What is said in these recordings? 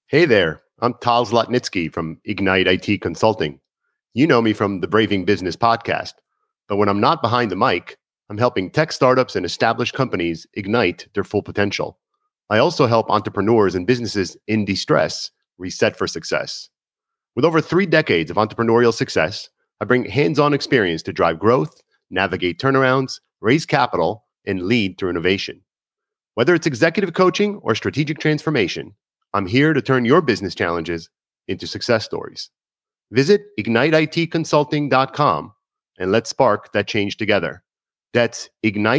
Hey there, I'm Tal Zlotnitsky from Ignite IT Consulting. You know me from the Braving Business podcast, but when I'm not behind the mic, I'm helping tech startups and established companies ignite their full potential. I also help entrepreneurs and businesses in distress reset for success. With over 3 decades of entrepreneurial success, I bring hands-on experience to drive growth, navigate turnarounds, raise capital, and lead through innovation. Whether it's executive coaching or strategic transformation, I'm here to turn your business challenges into success stories. Visit igniteitconsulting.com and let's spark that change together. That's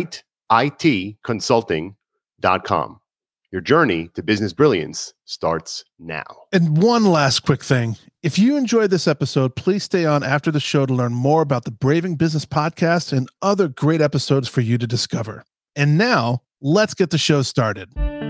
igniteitconsulting.com. Your journey to business brilliance starts now. And one last quick thing. If you enjoyed this episode, please stay on after the show to learn more about the Braving Business podcast and other great episodes for you to discover. And now, let's get the show started.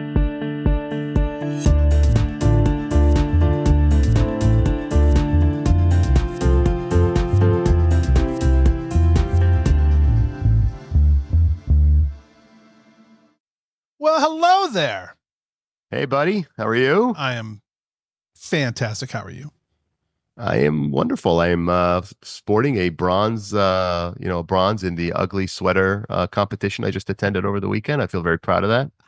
Well, hello there. Hey, buddy. How are you? I am fantastic. How are you? I am wonderful. I am sporting a bronze, bronze in the ugly sweater competition I just attended over the weekend. I feel very proud of that.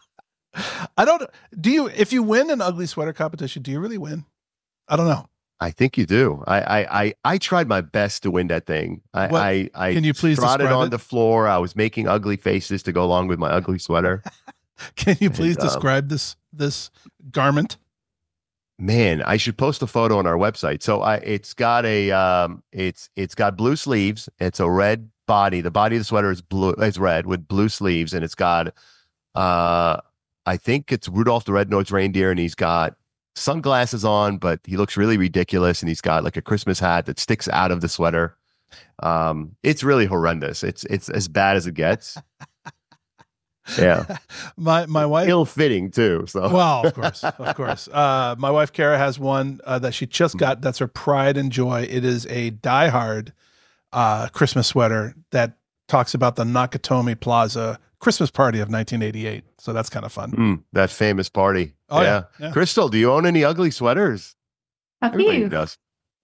If you win an ugly sweater competition, do you really win? I don't know. I think you do. I tried my best to win that thing. I can you please trotted describe on it? the floor. I was making ugly faces to go along with my ugly sweater. Can you please describe this garment? Man, I should post a photo on our website. So it's got it's got blue sleeves. It's a red body. The body of the sweater is red with blue sleeves, and it's got I think it's Rudolph the Red-Nosed Reindeer, and he's got sunglasses on, but he looks really ridiculous, and he's got like a Christmas hat that sticks out of the sweater. It's really horrendous. It's as bad as it gets. Yeah. My wife, ill-fitting too. So well, of course. My wife Kara has one that she just got. That's her pride and joy. It is a die-hard Christmas sweater that talks about the Nakatomi Plaza Christmas party of 1988. So that's kind of fun. That famous party. Oh, yeah. Crystal, do you own any ugly sweaters? Everybody does.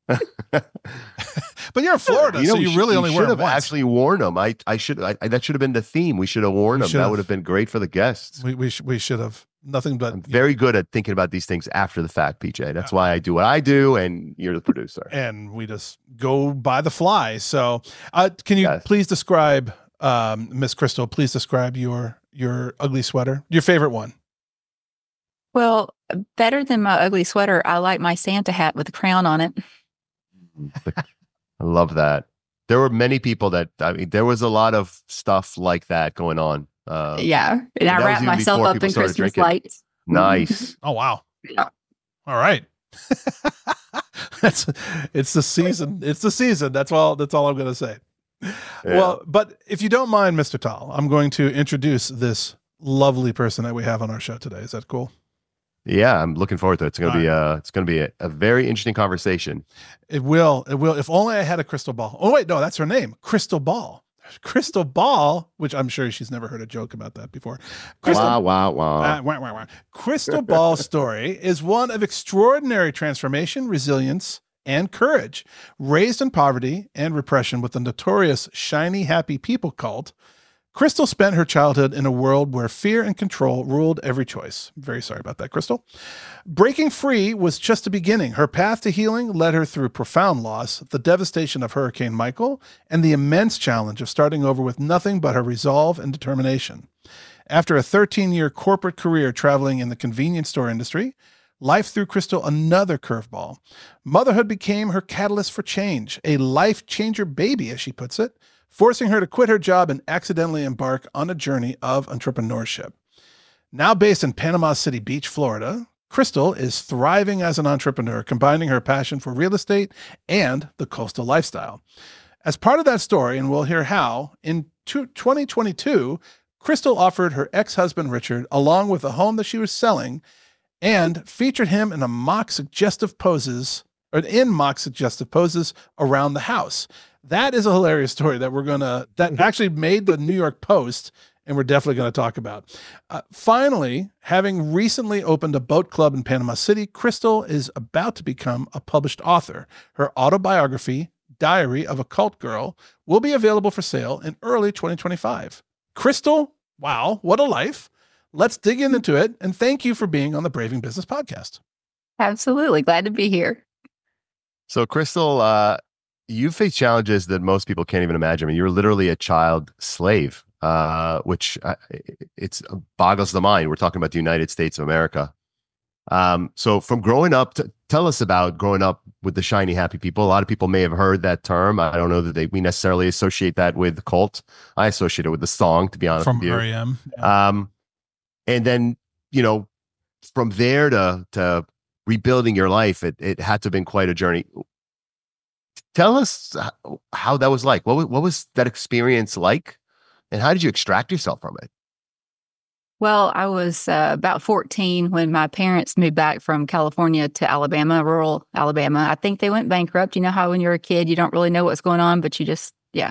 But you're in Florida, so you really only wear them should have once. actually worn them. That should have been the theme. We should have worn them. That would have been great for the guests. We should have. Nothing but I'm very good at thinking about these things after the fact, PJ. That's why I do what I do, and you're the producer. And we just go by the fly. So, can you please describe, Miss Crystal? Please describe your ugly sweater, your favorite one. Well, better than my ugly sweater, I like my Santa hat with a crown on it. I love that. There were many people there was a lot of stuff like that going on. Yeah. And I wrapped myself up in Christmas lights. Nice. Oh, wow. Yeah. All right. It's the season. It's the season. That's all I'm going to say. Yeah. Well, but if you don't mind, Mr. Tal, I'm going to introduce this lovely person that we have on our show today. Is that cool? Yeah, I'm looking forward to it. It's going to be a very interesting conversation. It will. If only I had a crystal ball. Oh wait, no, that's her name, Crystal Ball. Crystal Ball, which I'm sure she's never heard a joke about that before. Wow. Crystal Ball's story is one of extraordinary transformation, resilience, and courage. Raised in poverty and repression with the notorious Shiny Happy People cult, Crystal spent her childhood in a world where fear and control ruled every choice. Very sorry about that, Crystal. Breaking free was just the beginning. Her path to healing led her through profound loss, the devastation of Hurricane Michael, and the immense challenge of starting over with nothing but her resolve and determination. After a 13-year corporate career traveling in the convenience store industry, life threw Crystal another curveball. Motherhood became her catalyst for change, a life-changer baby, as she puts it, forcing her to quit her job and accidentally embark on a journey of entrepreneurship. Now based in Panama City Beach, Florida, Crystal is thriving as an entrepreneur, combining her passion for real estate and the coastal lifestyle. As part of that story, and we'll hear how, in 2022, Crystal offered her ex-husband Richard, along with the home that she was selling, and featured him in mock suggestive poses around the house. That is a hilarious story that that actually made the New York Post and we're definitely going to talk about. Finally, having recently opened a boat club in Panama City, Crystal is about to become a published author. Her autobiography, Diary of a Cult Girl, will be available for sale in early 2025. Crystal, wow, what a life. Let's dig into it. And thank you for being on the Braving Business podcast. Absolutely. Glad to be here. So, Crystal, you face challenges that most people can't even imagine. I mean, you're literally a child slave, which it boggles the mind. We're talking about the United States of America. So from growing up, tell us about growing up with the shiny, happy people. A lot of people may have heard that term. I don't know that we necessarily associate that with the cult. I associate it with the song, to be honest with you. From R.E.M. Yeah. And then, from there to rebuilding your life, it had to have been quite a journey. Tell us how that was like. What was that experience like? And how did you extract yourself from it? Well, I was about 14 when my parents moved back from California to Alabama, rural Alabama. I think they went bankrupt. You know how when you're a kid, you don't really know what's going on, but you just, yeah.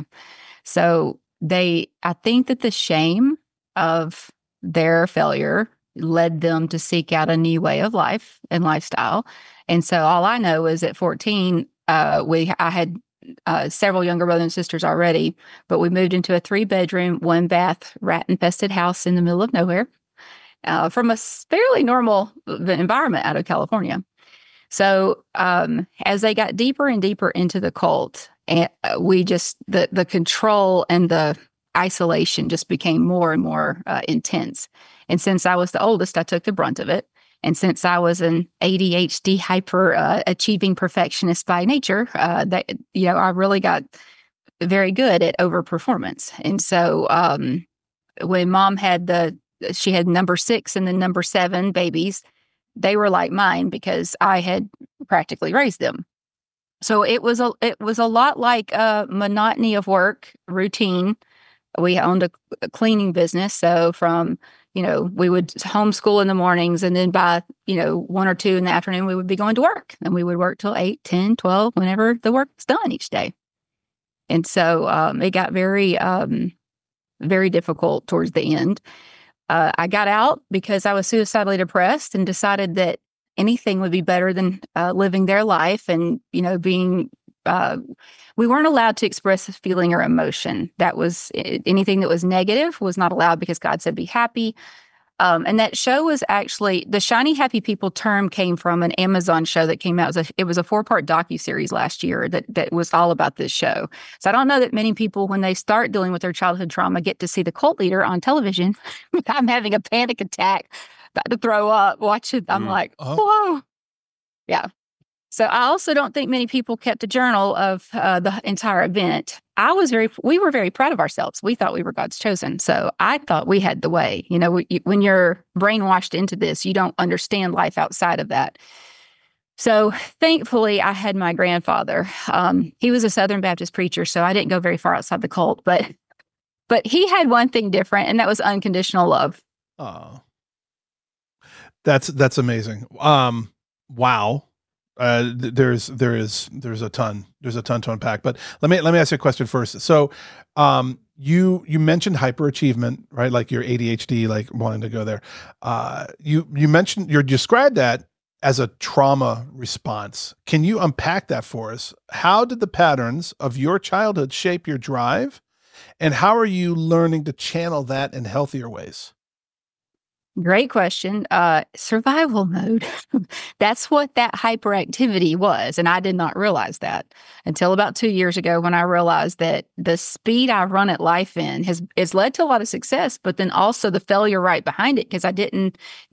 So I think that the shame of their failure led them to seek out a new way of life and lifestyle. And so all I know is at 14, I had several younger brothers and sisters already, but we moved into a 3-bedroom, 1-bath, rat-infested house in the middle of nowhere from a fairly normal environment out of California. So as they got deeper and deeper into the cult, and the control and the isolation just became more and more intense. And since I was the oldest, I took the brunt of it. And since I was an ADHD hyper achieving perfectionist by nature, I really got very good at overperformance. And so when Mom she had number 6 and then number 7 babies, they were like mine because I had practically raised them. So it was a lot like monotony of work, routine. We owned a cleaning business, so from we would homeschool in the mornings, and then by 1 or 2 in the afternoon, we would be going to work, and we would work till 8, 10, 12, whenever the work was done each day. And so it got very, very difficult towards the end. I got out because I was suicidally depressed and decided that anything would be better than living their life and, being, we weren't allowed to express a feeling or emotion. That was anything that was negative was not allowed because God said, be happy. And that show was actually, the Shiny Happy People term came from an Amazon show that came out. It was a 4-part docuseries last year that was all about this show. So I don't know that many people, when they start dealing with their childhood trauma, get to see the cult leader on television. I'm having a panic attack, about to throw up, watch it. I'm like, whoa. Yeah. So I also don't think many people kept a journal of the entire event. We were very proud of ourselves. We thought we were God's chosen. So I thought we had the way. When you're brainwashed into this, you don't understand life outside of that. So thankfully, I had my grandfather. He was a Southern Baptist preacher, so I didn't go very far outside the cult. But he had one thing different, and that was unconditional love. Oh, that's amazing. Wow. There's a ton to unpack, but let me ask you a question first. So, you mentioned hyperachievement, right? Like your ADHD, like wanting to go there. You described that as a trauma response. Can you unpack that for us? How did the patterns of your childhood shape your drive, and how are you learning to channel that in healthier ways? Great question. Survival mode. That's what that hyperactivity was. And I did not realize that until about 2 years ago, when I realized that the speed I run at life in has led to a lot of success, but then also the failure right behind it, because I didn't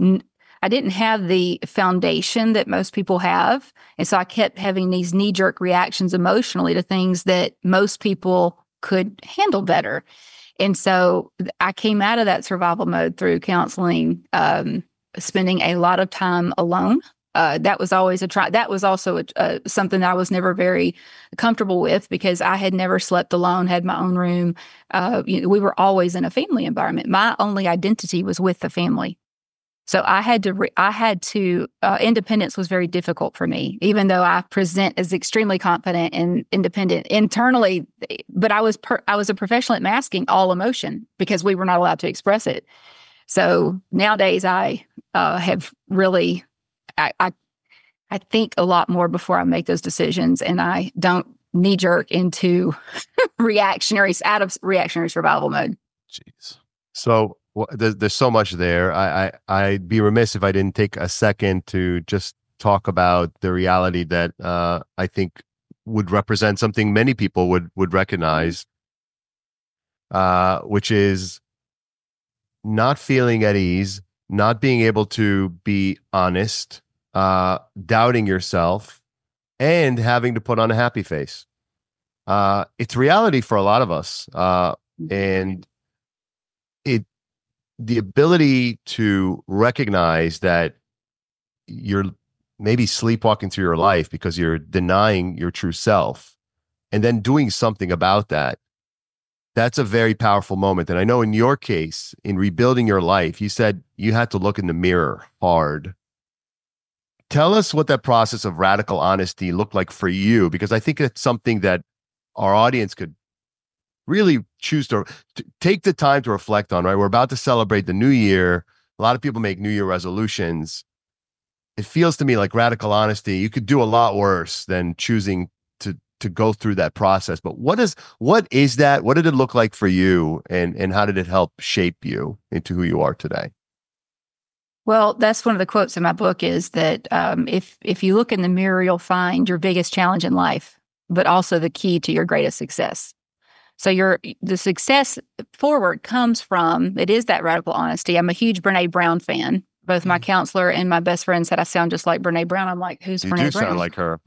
have the foundation that most people have. And so I kept having these knee-jerk reactions emotionally to things that most people could handle better. And so I came out of that survival mode through counseling, spending a lot of time alone. That was always that was also something that I was never very comfortable with, because I had never slept alone, had my own room. We were always in a family environment. My only identity was with the family. So I had to, independence was very difficult for me, even though I present as extremely confident and independent internally. But I was a professional at masking all emotion because we were not allowed to express it. So nowadays I have really, I think a lot more before I make those decisions, and I don't knee jerk into out of reactionary survival mode. Jeez. So there's so much there. I'd be remiss if I didn't take a second to just talk about the reality that I think would represent something many people would recognize, which is not feeling at ease, not being able to be honest, doubting yourself, and having to put on a happy face. It's reality for a lot of us, and the ability to recognize that you're maybe sleepwalking through your life because you're denying your true self, and then doing something about that. That's a very powerful moment. And I know in your case, in rebuilding your life, you said you had to look in the mirror hard. Tell us what that process of radical honesty looked like for you, because I think it's something that our audience could really choose to take the time to reflect on, right? We're about to celebrate the new year. A lot of people make New Year resolutions. It feels to me like radical honesty, you could do a lot worse than choosing to go through that process. But what is that? What did it look like for you? And how did it help shape you into who you are today? Well, that's one of the quotes in my book is that if you look in the mirror, you'll find your biggest challenge in life, but also the key to your greatest success. So the success forward comes from, it is that radical honesty. I'm a huge Brene Brown fan. Both my counselor and my best friend said I sound just like Brene Brown. I'm like, who's Brene Brown? You do sound like her.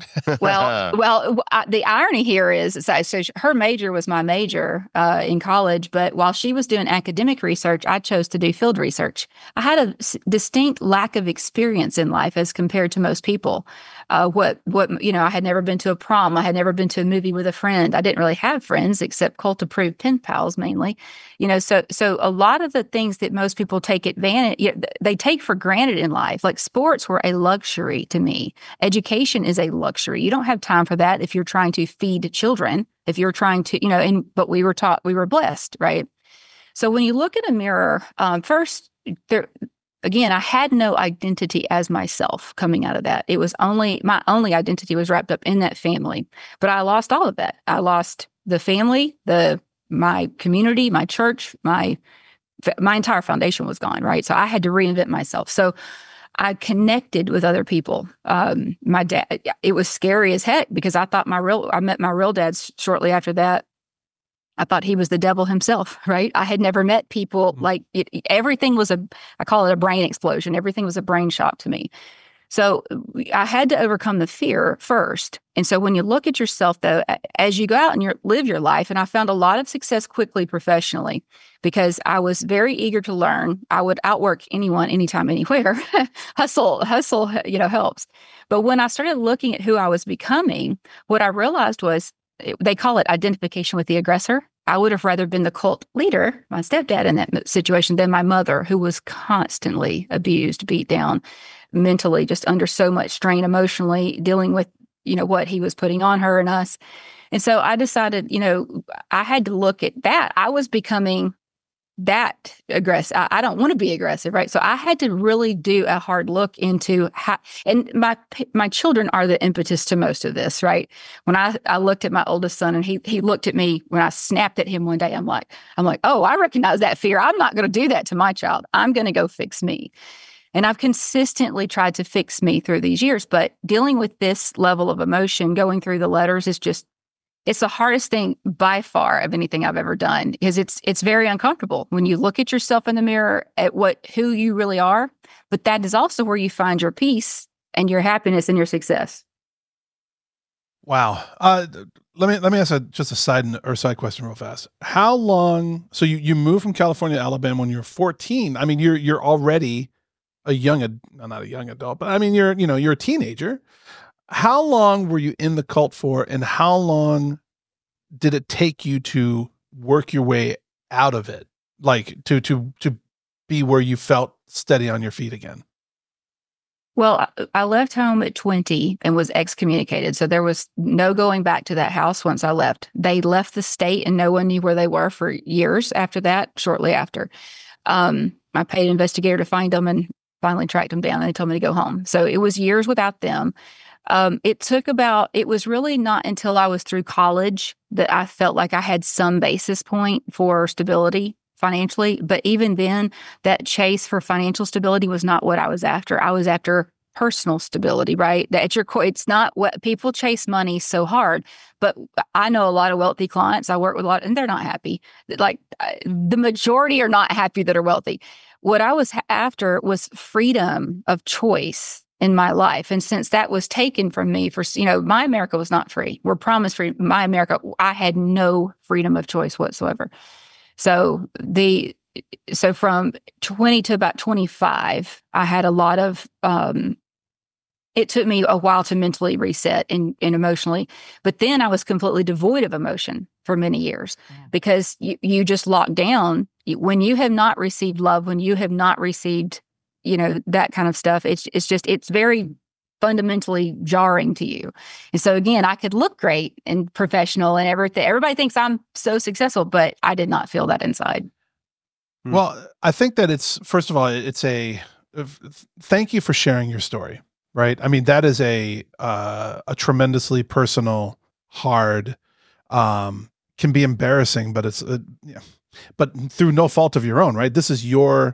The irony here is, so her major was my major in college, but while she was doing academic research, I chose to do field research. I had a distinct lack of experience in life as compared to most people. I had never been to a prom. I had never been to a movie with a friend. I didn't really have friends except cult-approved pen pals mainly. So a lot of the things that most people take they take for granted in life, like sports were a luxury to me. Education is a luxury. You don't have time for that if you're trying to feed children, if you're trying to, but we were taught, we were blessed, right? So when you look at a mirror, first, again, I had no identity as myself coming out of that. It was my only identity was wrapped up in that family, but I lost all of that. I lost the family, my community, my church, my entire foundation was gone, right? So I had to reinvent myself. So I connected with other people. My dad, it was scary as heck because I met my real dad shortly after that. I thought he was the devil himself, right? I had never met people like everything was I call it a brain explosion. Everything was a brain shock to me. So I had to overcome the fear first. And so when you look at yourself, though, as you go out and live your life, and I found a lot of success quickly professionally because I was very eager to learn. I would outwork anyone, anytime, anywhere. Hustle, helps. But when I started looking at who I was becoming, what I realized was they call it identification with the aggressor. I would have rather been the cult leader, my stepdad in that situation, than my mother, who was constantly abused, beat down, mentally, just under so much strain emotionally, dealing with, what he was putting on her and us. And so I decided, I had to look at that. I was becoming that aggressive. I don't want to be aggressive, right? So I had to really do a hard look into how, and my children are the impetus to most of this, right? When I looked at my oldest son and he looked at me when I snapped at him one day, I'm like, oh, I recognize that fear. I'm not going to do that to my child. I'm going to go fix me. And I've consistently tried to fix me through these years, but dealing with this level of emotion, going through the letters is just, it's the hardest thing by far of anything I've ever done because it's very uncomfortable when you look at yourself in the mirror at who you really are. But that is also where you find your peace and your happiness and your success. Wow. Let me ask just a side question real fast. How long? So you moved from California to Alabama when you were 14. I mean, you're already not a young adult, but I mean, you're a teenager. How long were you in the cult for, and how long did it take you to work your way out of it? Like to be where you felt steady on your feet again? Well, I left home at 20 and was excommunicated. So there was no going back to that house once I left. They left the state and no one knew where they were for years after that, shortly after. I paid an investigator to find them and finally tracked them down, and they told me to go home. So it was years without them. It was really not until I was through college that I felt like I had some basis point for stability financially. But even then, that chase for financial stability was not what I was after. I was after personal stability, right? That at your core, it's not what people chase money so hard. But I know a lot of wealthy clients. I work with a lot, and they're not happy. Like the majority are not happy that are wealthy. What I was after was freedom of choice in my life. And since that was taken from me my America was not free. We're promised free. My America, I had no freedom of choice whatsoever. So from 20 to about 25, I had a lot of, it took me a while to mentally reset and emotionally, but then I was completely devoid of emotion for many years because you just lock down. When you have not received love, when you have not received, that kind of stuff, it's very fundamentally jarring to you. And so again, I could look great and professional and everything. Everybody thinks I'm so successful, but I did not feel that inside. Well, I think that first of all, thank you for sharing your story, right? I mean, that is a tremendously personal, hard, can be embarrassing, but but through no fault of your own, right? This is your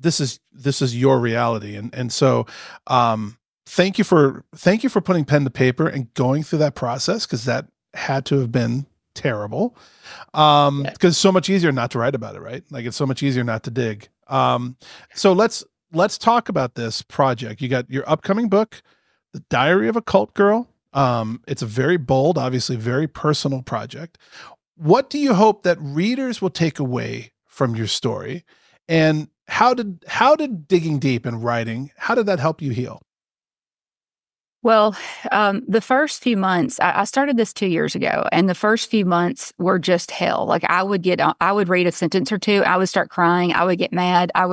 reality. And so, thank you for putting pen to paper and going through that process, because that had to have been terrible. Because it's so much easier not to write about it, right? Like it's so much easier not to dig. So let's talk about this project. You got your upcoming book, The Diary of a Cult Girl. It's a very bold, obviously very personal project. What do you hope that readers will take away from your story? And how did digging deep and writing, how did that help you heal? Well, the first few months, I started this 2 years ago, and the first few months were just hell. Like I would read a sentence or two, I would start crying, I would get mad, I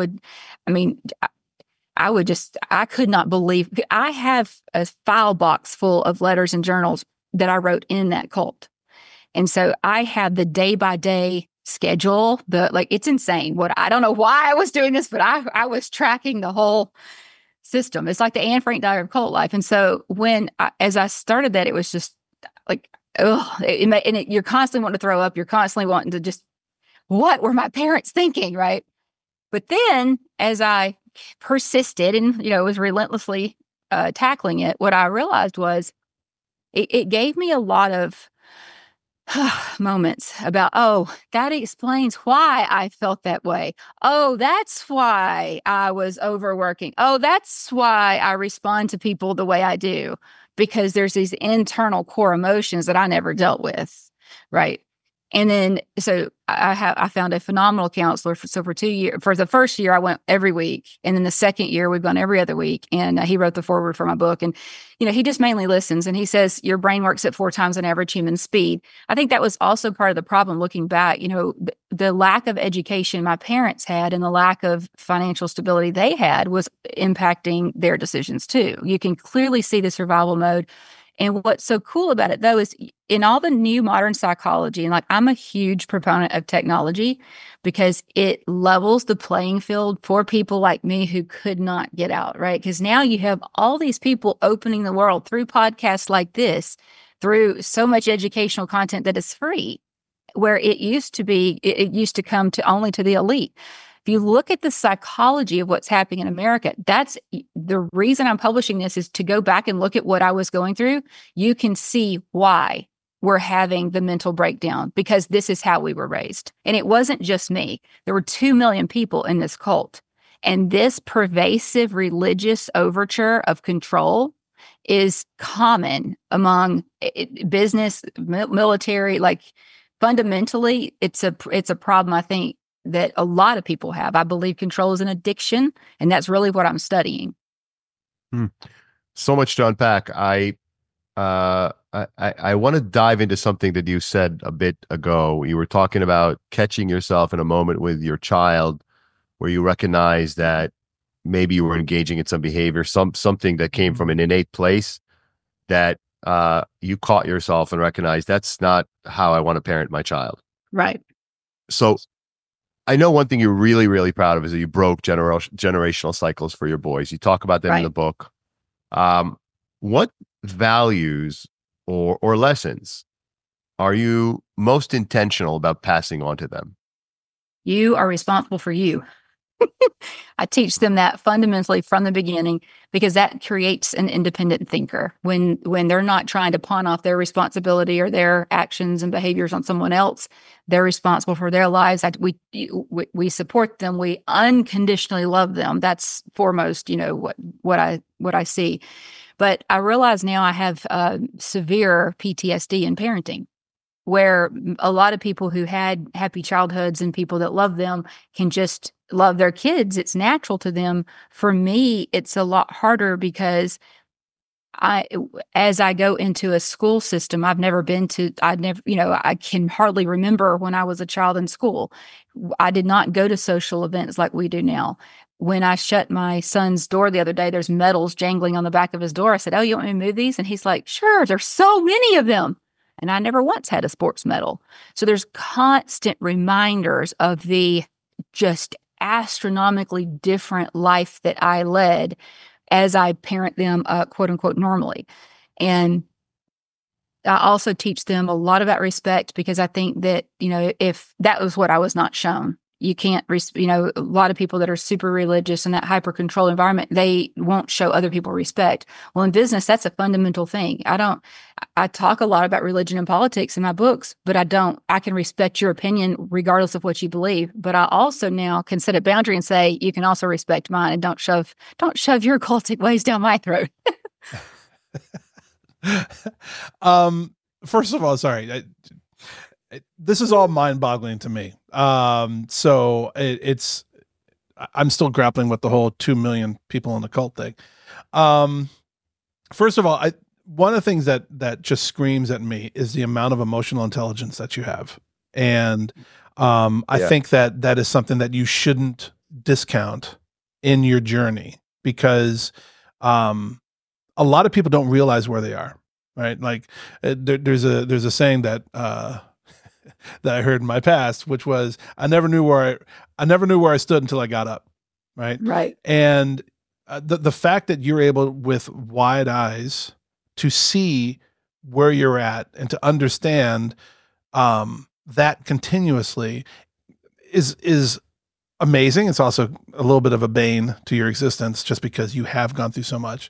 could not believe. I have a file box full of letters and journals that I wrote in that cult. And so I had the day by day schedule, it's insane. I don't know why I was doing this, but I was tracking the whole system. It's like the Anne Frank Diary of Cult Life. And so as I started that, it was just like, you're constantly wanting to throw up. You're constantly wanting to just, what were my parents thinking? Right. But then as I persisted and, was relentlessly tackling it, what I realized was it gave me a lot of moments about, that explains why I felt that way. Oh, that's why I was overworking. Oh, that's why I respond to people the way I do, because there's these internal core emotions that I never dealt with. Right. And then, so I found a phenomenal counselor. For 2 years, for the first year, I went every week. And then the second year, we've gone every other week. And he wrote the foreword for my book. And, he just mainly listens. And he says, your brain works at 4 times an average human speed. I think that was also part of the problem looking back, the lack of education my parents had and the lack of financial stability they had was impacting their decisions too. You can clearly see the survival mode. And what's so cool about it, though, is in all the new modern psychology, and I'm a huge proponent of technology because it levels the playing field for people like me who could not get out, right? Because now you have all these people opening the world through podcasts like this, through so much educational content that is free, where it used to come only to the elite. If you look at the psychology of what's happening in America, that's the reason I'm publishing this, is to go back and look at what I was going through. You can see why we're having the mental breakdown, because this is how we were raised. And it wasn't just me. There were 2 million people in this cult. And this pervasive religious overture of control is common among business, military. Fundamentally, it's a problem, I think, that a lot of people have. I believe control is an addiction, and that's really what I'm studying. So much to unpack. I want to dive into something that you said a bit ago. You were talking about catching yourself in a moment with your child where you recognize that maybe you were engaging in some behavior, something that came from an innate place that you caught yourself and recognized that's not how I want to parent my child. Right. So I know one thing you're really, really proud of is that you broke generational cycles for your boys. You talk about them in the book. What values or lessons are you most intentional about passing on to them? You are responsible for you. I teach them that fundamentally from the beginning, because that creates an independent thinker. When they're not trying to pawn off their responsibility or their actions and behaviors on someone else, they're responsible for their lives. We support them. We unconditionally love them. That's foremost, what I see. But I realize now I have severe PTSD in parenting, where a lot of people who had happy childhoods and people that love them can just love their kids. It's natural to them. For me, it's a lot harder because as I go into a school system, I can hardly remember when I was a child in school. I did not go to social events like we do now. When I shut my son's door the other day, there's medals jangling on the back of his door. I said, "Oh, you want me to move these?" And he's like, "Sure, there's so many of them." And I never once had a sports medal. So there's constant reminders of the just astronomically different life that I led as I parent them, quote unquote, normally. And I also teach them a lot about respect, because I think that, if that was what I was not shown, you can't, a lot of people that are super religious in that hyper control environment, they won't show other people respect. Well, in business, that's a fundamental thing. I talk a lot about religion and politics in my books, but I can respect your opinion regardless of what you believe. But I also now can set a boundary and say, you can also respect mine, and don't shove your cultic ways down my throat. First of all, sorry. This is all mind-boggling to me. So I'm still grappling with the whole 2 million people in the cult thing. First of all, one of the things that just screams at me is the amount of emotional intelligence that you have. And I think that is something that you shouldn't discount in your journey, because a lot of people don't realize where they are, right? Like there's a saying that that I heard in my past, which was, I never knew where I stood until I got up. Right. Right. And the fact that you're able, with wide eyes, to see where you're at and to understand that continuously is amazing. It's also a little bit of a bane to your existence, just because you have gone through so much.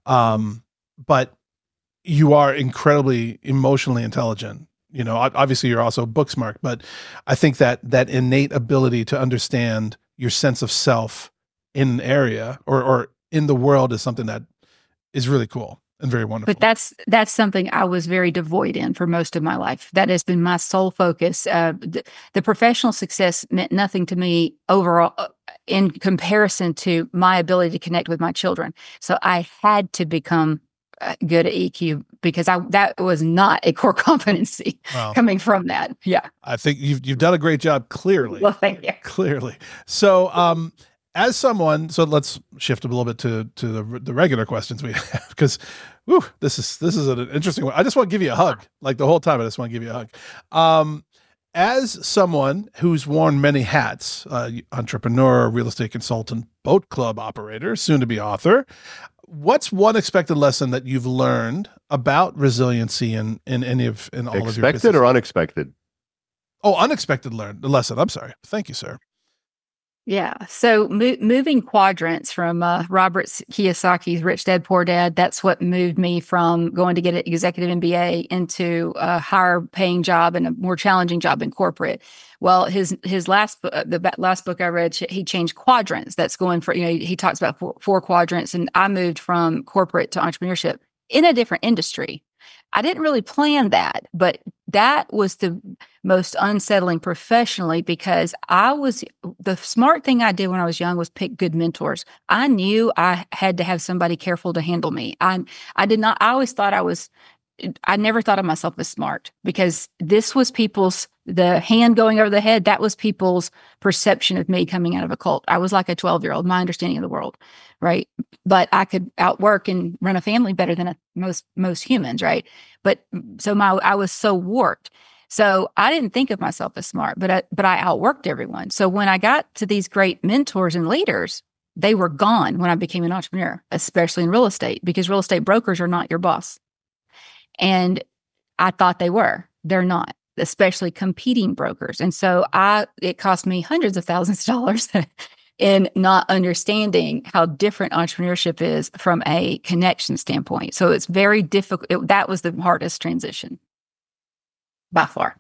But you are incredibly emotionally intelligent. Obviously you're also book smart, but I think that innate ability to understand your sense of self in an area or in the world is something that is really cool and very wonderful. But that's something I was very devoid in for most of my life. That has been my sole focus. The professional success meant nothing to me overall in comparison to my ability to connect with my children. So I had to become good at EQ, because that was not a core competency coming from that. Yeah. I think you've done a great job, clearly. Well, thank you. Clearly. So, as someone, so let's shift a little bit to the regular questions we have, because this is an interesting one. I just want to give you a hug. Like the whole time, I just want to give you a hug. As someone who's worn many hats, entrepreneur, real estate consultant, boat club operator, soon to be author, what's one expected lesson that you've learned about resiliency in all of your business? Expected or unexpected? Oh, unexpected lesson. I'm sorry. Thank you, sir. Yeah. So moving quadrants from Robert Kiyosaki's Rich Dad, Poor Dad, that's what moved me from going to get an executive MBA into a higher paying job and a more challenging job in corporate. Well, his last the last book I read, he changed quadrants. That's going for, he talks about four quadrants, and I moved from corporate to entrepreneurship in a different industry. I didn't really plan that, but that was the most unsettling professionally, because the smart thing I did when I was young was pick good mentors. I knew I had to have somebody careful to handle me. I always thought I was I never thought of myself as smart, because this was the hand going over the head. That was people's perception of me coming out of a cult. I was like a 12-year-old, my understanding of the world, right? But I could outwork and run a family better than most humans, right? But so I was so warped. So I didn't think of myself as smart, but I outworked everyone. So when I got to these great mentors and leaders, they were gone when I became an entrepreneur, especially in real estate, because real estate brokers are not your boss. And I thought they were. They're not, especially competing brokers. And so it cost me hundreds of thousands of dollars in not understanding how different entrepreneurship is from a connection standpoint. So it's very difficult. That was the hardest transition by far.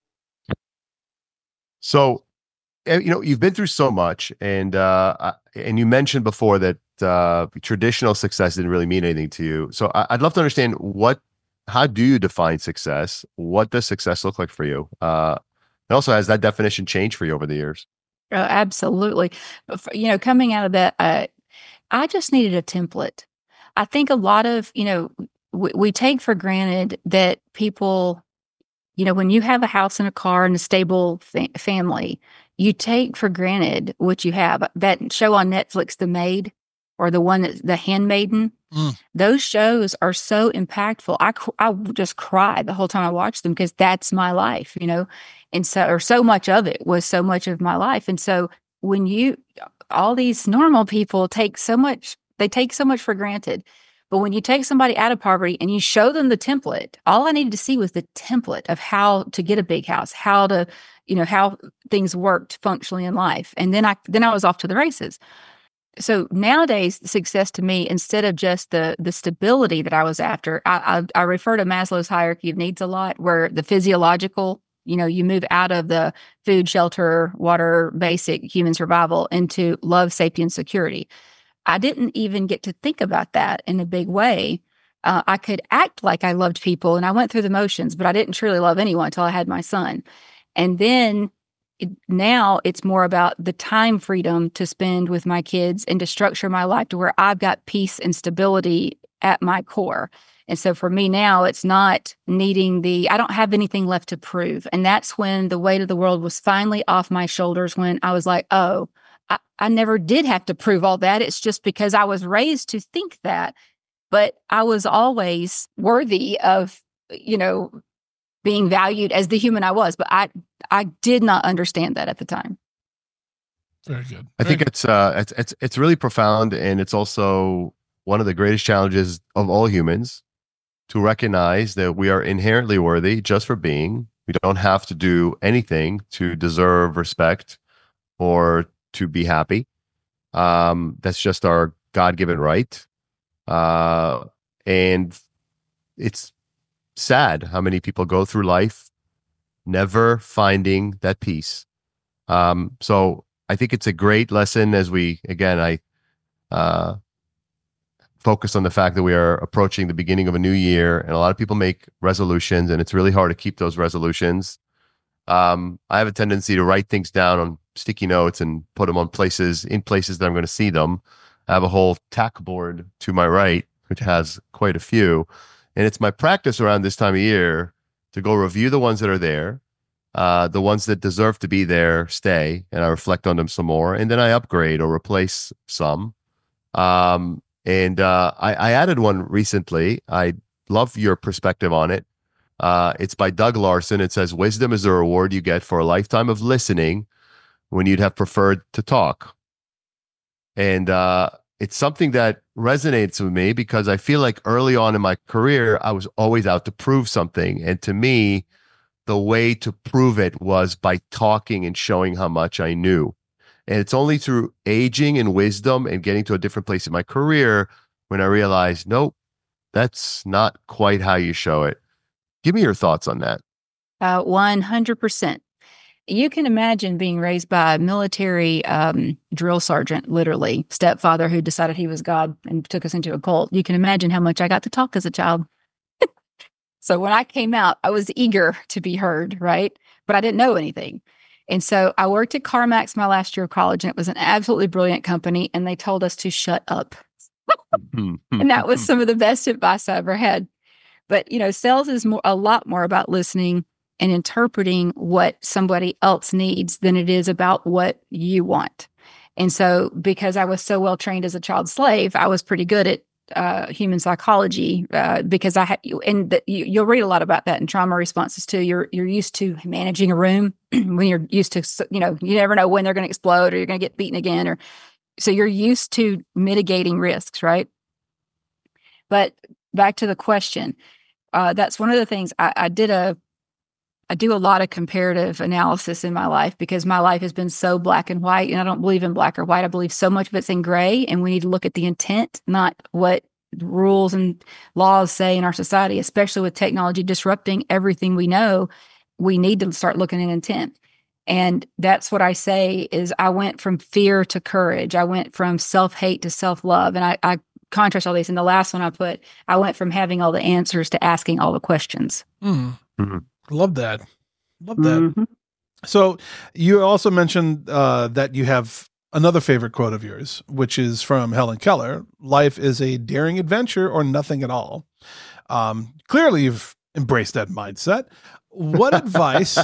So, you've been through so much, and you mentioned before that traditional success didn't really mean anything to you. So I'd love to understand how do you define success? What does success look like for you? And also, has that definition changed for you over the years? Absolutely. Coming out of that, I just needed a template. I think a lot of, we take for granted that people, when you have a house and a car and a stable family, you take for granted what you have. That show on Netflix, The Maid, or The Handmaiden, those shows are so impactful. I just cried the whole time I watched them, because that's my life, and so much of it was so much of my life. And so when all these normal people take so much for granted. But when you take somebody out of poverty and you show them the template, all I needed to see was the template of how to get a big house, how to, how things worked functionally in life. And then I was off to the races. So nowadays, success to me, instead of just the stability that I was after, I refer to Maslow's hierarchy of needs a lot, where the physiological, you move out of the food, shelter, water, basic human survival into love, safety, and security. I didn't even get to think about that in a big way. I could act like I loved people and I went through the motions, but I didn't truly love anyone until I had my son. And then now it's more about the time freedom to spend with my kids and to structure my life to where I've got peace and stability at my core. And so for me now, it's not needing I don't have anything left to prove. And that's when the weight of the world was finally off my shoulders, when I was like, oh, I never did have to prove all that. It's just because I was raised to think that. But I was always worthy of, being valued as the human I was. But I did not understand that at the time. Very good. I think it's really profound, and it's also one of the greatest challenges of all humans, to recognize that we are inherently worthy just for being. We don't have to do anything to deserve respect or to be happy. That's just our God-given right. And it's sad how many people go through life never finding that peace. So I think it's a great lesson as I focus on the fact that we are approaching the beginning of a new year, and a lot of people make resolutions, and it's really hard to keep those resolutions. I have a tendency to write things down on sticky notes and put them in places that I'm going to see them. I have a whole tack board to my right, which has quite a few. And it's my practice around this time of year to go review the ones that are there. The ones that deserve to be there stay, and I reflect on them some more. And then I upgrade or replace some. I added one recently. I love your perspective on it. It's by Doug Larson. It says, "Wisdom is the reward you get for a lifetime of listening when you'd have preferred to talk." And it's something that resonates with me, because I feel like early on in my career, I was always out to prove something. And to me, the way to prove it was by talking and showing how much I knew. And it's only through aging and wisdom and getting to a different place in my career when I realized, nope, that's not quite how you show it. Give me your thoughts on that. 100%. You can imagine being raised by a military drill sergeant, literally, stepfather who decided he was God and took us into a cult. You can imagine how much I got to talk as a child. So when I came out, I was eager to be heard, right? But I didn't know anything. And so I worked at CarMax my last year of college, and it was an absolutely brilliant company, and they told us to shut up. And that was some of the best advice I ever had. But, sales is a lot more about listening and interpreting what somebody else needs than it is about what you want. And so, because I was so well trained as a child slave, I was pretty good at human psychology because you'll read a lot about that in trauma responses too. You're used to managing a room when you're used to, you never know when they're going to explode or you're going to get beaten again, or so you're used to mitigating risks, right? But back to the question, that's one of the things I do a lot of comparative analysis in my life because my life has been so black and white, and I don't believe in black or white. I believe so much of it's in gray, and we need to look at the intent, not what rules and laws say in our society, especially with technology disrupting everything we know. We need to start looking at intent. And that's what I say is I went from fear to courage. I went from self-hate to self-love. And I contrast all these. And the last one I went from having all the answers to asking all the questions. Mm-hmm. Love that. Mm-hmm. So you also mentioned that you have another favorite quote of yours, which is from Helen Keller. Life is a daring adventure or nothing at all. Clearly you've embraced that mindset. What advice,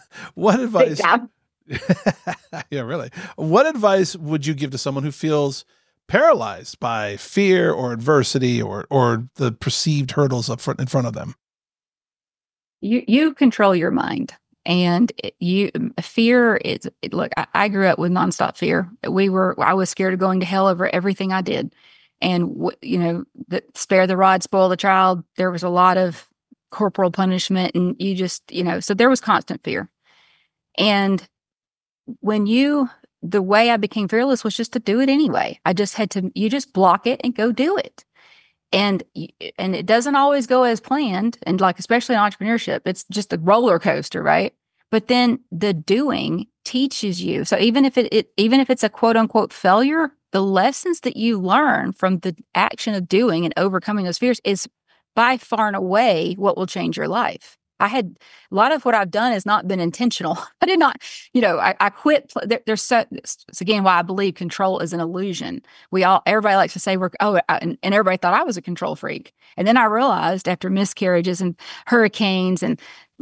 yeah, really. What advice would you give to someone who feels paralyzed by fear or adversity or the perceived hurdles in front of them? You control your mind, and fear is, look, I grew up with nonstop fear. I was scared of going to hell over everything I did. And, spare the rod, spoil the child. There was a lot of corporal punishment, and you just, so there was constant fear. And the way I became fearless was just to do it anyway. You just block it and go do it. And it doesn't always go as planned. And especially in entrepreneurship, it's just a roller coaster, right? But then the doing teaches you. So even if it's a quote unquote failure, the lessons that you learn from the action of doing and overcoming those fears is by far and away what will change your life. A lot of what I've done has not been intentional. I did not, I quit. It's again why I believe control is an illusion. Everybody likes to say and everybody thought I was a control freak. And then I realized after miscarriages and hurricanes and,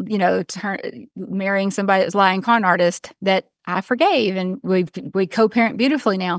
marrying somebody that was a lying con artist that I forgave, and we co-parent beautifully now.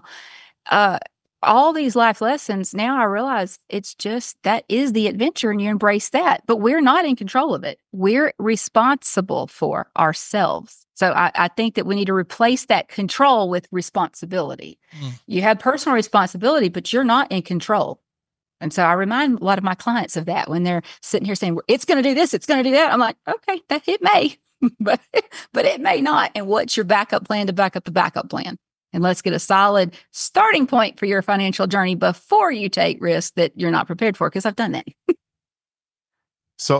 All these life lessons, now I realize that is the adventure, and you embrace that. But we're not in control of it. We're responsible for ourselves. So I think that we need to replace that control with responsibility. You have personal responsibility, but you're not in control. And so I remind a lot of my clients of that when they're sitting here saying, it's going to do this, it's going to do that. I'm like, okay, it may, but it may not. And what's your backup plan to back up the backup plan? And let's get a solid starting point for your financial journey before you take risks that you're not prepared for, because I've done that. So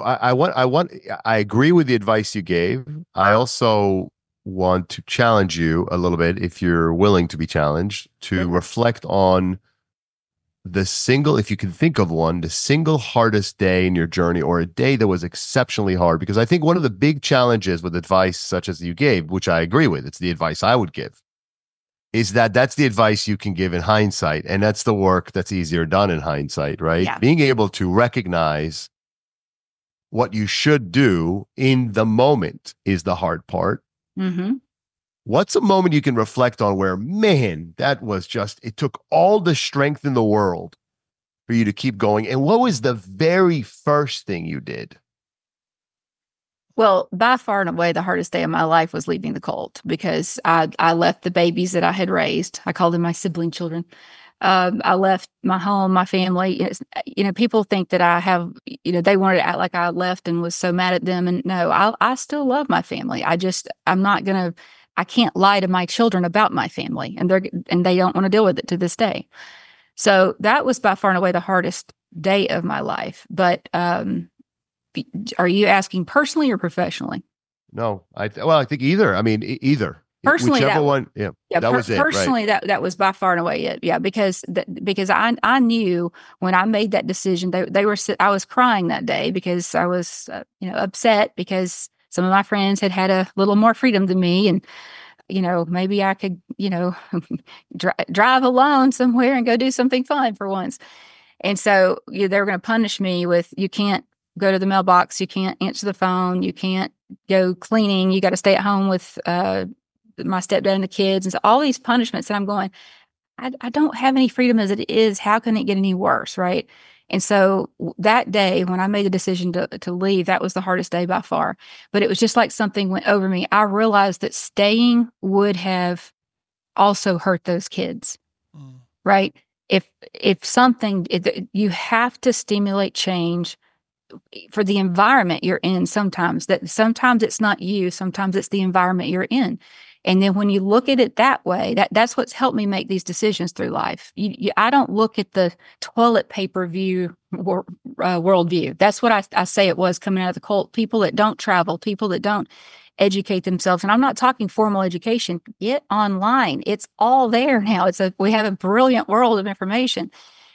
I agree with the advice you gave. I also want to challenge you a little bit, if you're willing to be challenged, to reflect on if you can think of one, the single hardest day in your journey, or a day that was exceptionally hard. Because I think one of the big challenges with advice such as you gave, which I agree with, it's the advice I would give, is that's the advice you can give in hindsight. And that's the work that's easier done in hindsight, right? Yeah. Being able to recognize what you should do in the moment is the hard part. Mm-hmm. What's a moment you can reflect on where, man, that was it took all the strength in the world for you to keep going? And what was the very first thing you did? Well, by far and away, the hardest day of my life was leaving the cult, because I left the babies that I had raised. I called them my sibling children. I left my home, my family. People think that I have, they wanted to act like I left and was so mad at them. And no, I still love my family. I can't lie to my children about my family, and they don't want to deal with it to this day. So that was by far and away the hardest day of my life. But are you asking personally or professionally? No, I think either. I mean, either. Personally, whichever one. Yeah, that was it. Personally, right? that was by far and away it. Yeah, because I knew when I made that decision, I was crying that day because I was upset because some of my friends had a little more freedom than me, and maybe I could drive alone somewhere and go do something fun for once. And so they were going to punish me with, you can't go to the mailbox. You can't answer the phone. You can't go cleaning. You got to stay at home with my stepdad and the kids. And so all these punishments that I'm going, I don't have any freedom as it is. How can it get any worse? Right. And so that day when I made the decision to leave, that was the hardest day by far. But it was just like something went over me. I realized that staying would have also hurt those kids. Right. If something, you have to stimulate change for the environment you're in. Sometimes it's not you, sometimes it's the environment you're in. And then when you look at it that way, that's what's helped me make these decisions through life. I don't look at the toilet paper view worldview. That's what I say it was coming out of the cult. People that don't travel, people that don't educate themselves. And I'm not talking formal education. Get online. It's all there now. We have a brilliant world of information.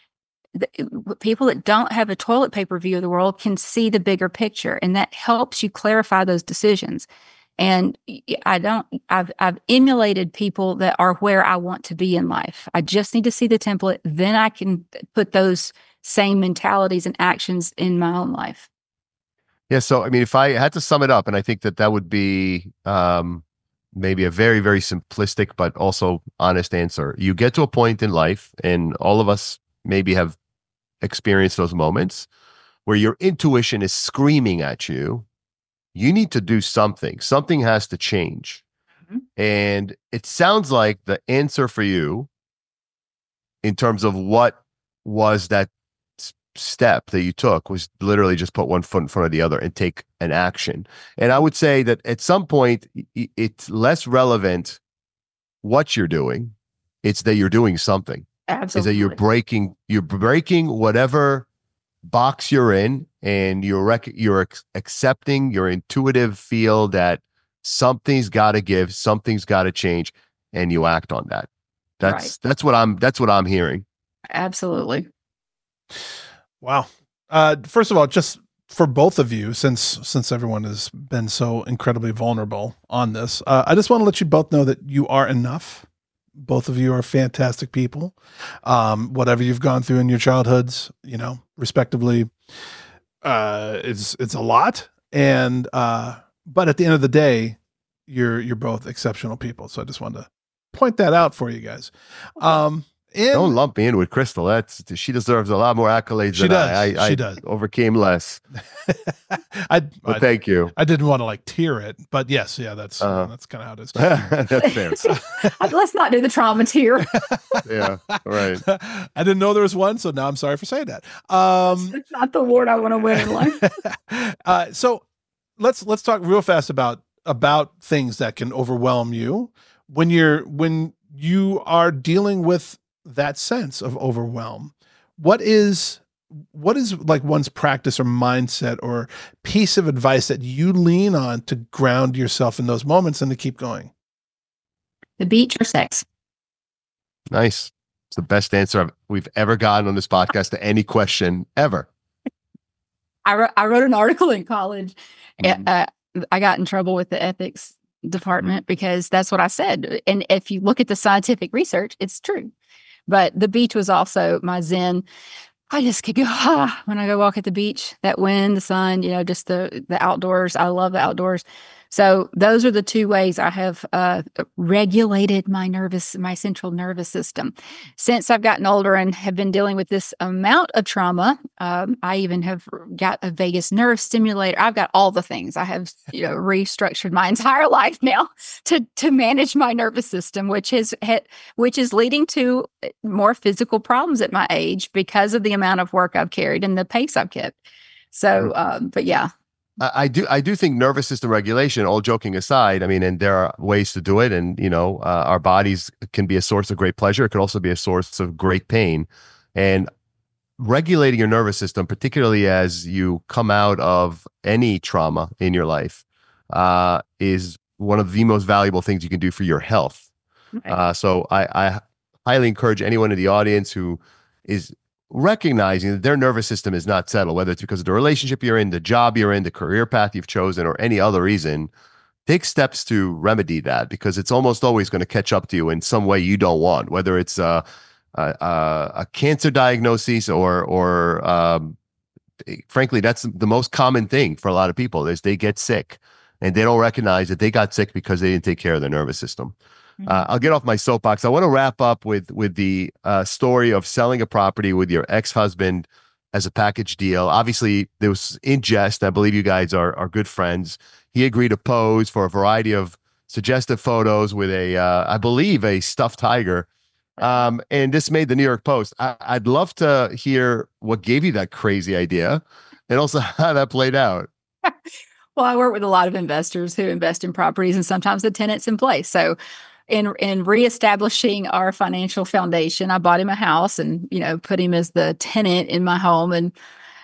People that don't have a toilet paper view of the world can see the bigger picture, and that helps you clarify those decisions. And I've emulated people that are where I want to be in life. I just need to see the template. Then I can put those same mentalities and actions in my own life. Yeah. So, I mean, if I had to sum it up, and I think that would be maybe a very, very simplistic, but also honest answer. You get to a point in life, and all of us maybe have experienced those moments where your intuition is screaming at you. You need to do something. Something has to change. Mm-hmm. And it sounds like the answer for you in terms of what was that step that you took was literally just put one foot in front of the other and take an action. And I would say that at some point, it's less relevant what you're doing. It's that you're doing something. Absolutely. Is that you're breaking whatever box you're in, and you're accepting your intuitive feel that something's got to give, something's got to change, and you act on that. That's what I'm hearing. Absolutely. Wow. First of all, just for both of you, since everyone has been so incredibly vulnerable on this, I just want to let you both know that you are enough. Both of you are fantastic people. Whatever you've gone through in your childhoods, respectively, it's a lot. And but at the end of the day, you're both exceptional people. So I just wanted to point that out for you guys. Don't lump me in with Crystal. She deserves a lot more accolades than I. She does. Overcame less. But thank you. I didn't want to tear it, but yes, yeah, that's kind of how it is. That's fair. Let's not do the trauma tier. Yeah, right. I didn't know there was one, so now I'm sorry for saying that. It's not the award I want to win in life. So let's talk real fast about things that can overwhelm you when you are dealing with that sense of overwhelm. What is one's practice or mindset or piece of advice that you lean on to ground yourself in those moments and to keep going? The beach or sex? Nice. It's the best answer we've ever gotten on this podcast to any question ever. I wrote an article in college. Mm-hmm. I got in trouble with the ethics department because that's what I said. And if you look at the scientific research, it's true. But the beach was also my zen. I just could go when I go walk at the beach. That wind, the sun, just the outdoors. I love the outdoors. So those are the two ways I have regulated my central nervous system. Since I've gotten older and have been dealing with this amount of trauma, I even have got a vagus nerve stimulator. I've got all the things. I have restructured my entire life now to manage my nervous system, which is leading to more physical problems at my age because of the amount of work I've carried and the pace I've kept. So, but yeah. I do think nervous system regulation, all joking aside, I mean, and there are ways to do it. And, our bodies can be a source of great pleasure. It could also be a source of great pain. And regulating your nervous system, particularly as you come out of any trauma in your life, is one of the most valuable things you can do for your health. Okay. So I highly encourage anyone in the audience who is recognizing that their nervous system is not settled, whether it's because of the relationship you're in, the job you're in, the career path you've chosen, or any other reason, take steps to remedy that, because it's almost always going to catch up to you in some way you don't want, whether it's a cancer diagnosis or frankly, that's the most common thing for a lot of people is they get sick and they don't recognize that they got sick because they didn't take care of their nervous system. I'll get off my soapbox. I want to wrap up with the story of selling a property with your ex-husband as a package deal. Obviously, there was in jest. I believe you guys are good friends. He agreed to pose for a variety of suggestive photos with I believe, a stuffed tiger. And this made the New York Post. I'd love to hear what gave you that crazy idea and also how that played out. Well, I work with a lot of investors who invest in properties, and sometimes the tenant's in place. So in reestablishing our financial foundation, I bought him a house and, put him as the tenant in my home. And,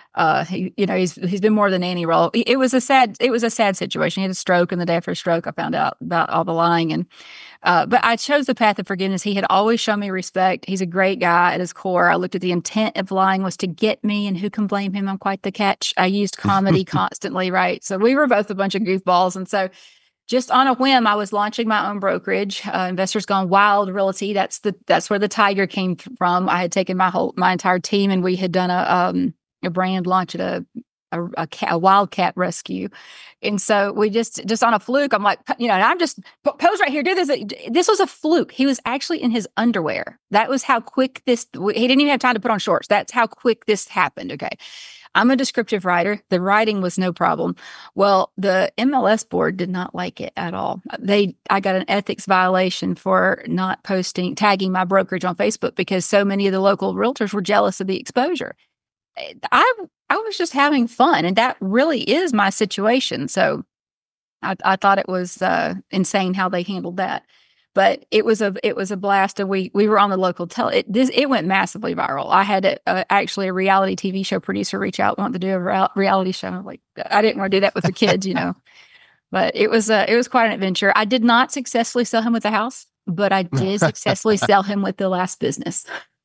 he's been more than nanny role. It was a sad situation. He had a stroke, and the day after his stroke, I found out about all the lying. And, but I chose the path of forgiveness. He had always shown me respect. He's a great guy at his core. I looked at the intent of lying was to get me, and who can blame him? I'm quite the catch. I used comedy constantly, right? So we were both a bunch of goofballs. And so just on a whim, I was launching my own brokerage, Investors Gone Wild Realty. That's where the tiger came from. I had taken my entire team, and we had done a brand launch at a wildcat rescue. And so we just on a fluke, I'm like, I'm just pose right here, do this. This was a fluke. He was actually in his underwear. That was how quick he didn't even have time to put on shorts. That's how quick this happened. Okay. I'm a descriptive writer. The writing was no problem. Well, the MLS board did not like it at all. I got an ethics violation for not tagging my brokerage on Facebook because so many of the local realtors were jealous of the exposure. I was just having fun, and that really is my situation. So I thought it was insane how they handled that. But it was a blast, and we were on the local it went massively viral. I had actually a reality TV show producer reach out, want to do a reality show. I'm like, I didn't want to do that with the kids, But it was quite an adventure. I did not successfully sell him with the house, but I did successfully sell him with the last business.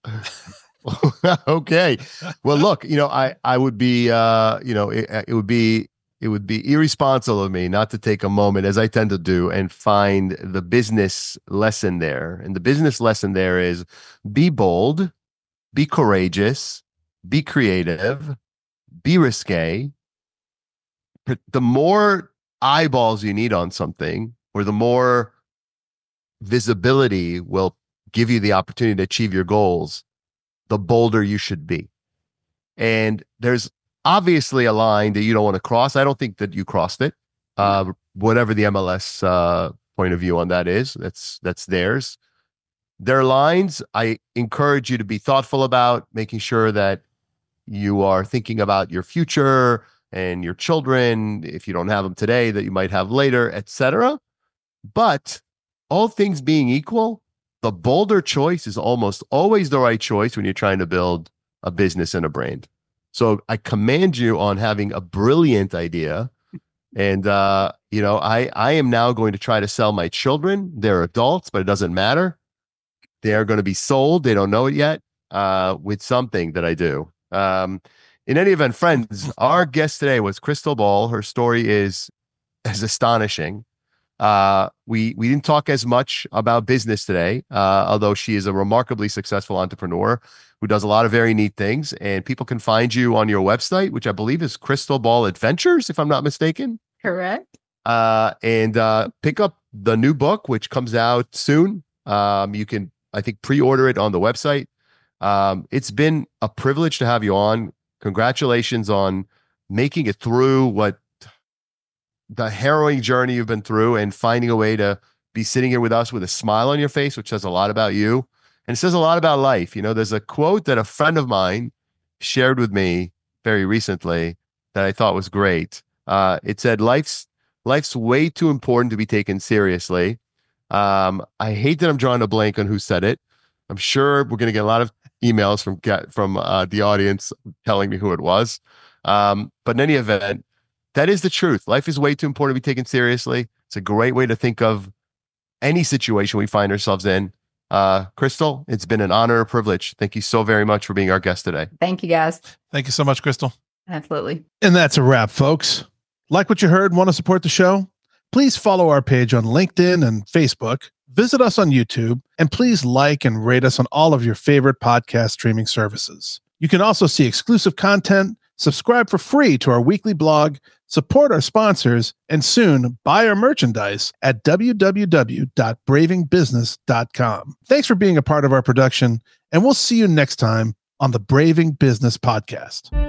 Okay. Well, look, I would be, it would be irresponsible of me not to take a moment, as I tend to do, and find the business lesson there. And the business lesson there is be bold, be courageous, be creative, be risque. The more eyeballs you need on something, or the more visibility will give you the opportunity to achieve your goals, the bolder you should be. And there's obviously a line that you don't want to cross. I don't think that you crossed it. Whatever the MLS point of view on that is, that's theirs. There are lines I encourage you to be thoughtful about, making sure that you are thinking about your future and your children, if you don't have them today, that you might have later, etc. But all things being equal, the bolder choice is almost always the right choice when you're trying to build a business and a brand. So I commend you on having a brilliant idea. And, I am now going to try to sell my children. They're adults, but it doesn't matter. They are going to be sold. They don't know it yet, with something that I do. In any event, friends, our guest today was Crystal Ball. Her story is astonishing. We didn't talk as much about business today, although she is a remarkably successful entrepreneur who does a lot of very neat things. And people can find you on your website, which I believe is Crystal Ball Adventures, if I'm not mistaken. Correct. And pick up the new book, which comes out soon. You can, I think, pre-order it on the website. It's been a privilege to have you on. Congratulations on making it through the harrowing journey you've been through and finding a way to be sitting here with us with a smile on your face, which says a lot about you. And it says a lot about life. There's a quote that a friend of mine shared with me very recently that I thought was great. It said, life's way too important to be taken seriously. I hate that I'm drawing a blank on who said it. I'm sure we're going to get a lot of emails from the audience telling me who it was. But in any event, that is the truth. Life is way too important to be taken seriously. It's a great way to think of any situation we find ourselves in. Crystal, it's been an honor and a privilege. Thank you so very much for being our guest today. Thank you, guys. Thank you so much, Crystal. Absolutely. And that's a wrap, folks. Like what you heard, want to support the show? Please follow our page on LinkedIn and Facebook. Visit us on YouTube, and please like and rate us on all of your favorite podcast streaming services. You can also see exclusive content, Subscribe for free to our weekly blog, support our sponsors, and soon buy our merchandise at www.bravingbusiness.com. Thanks for being a part of our production, and we'll see you next time on the Braving Business Podcast.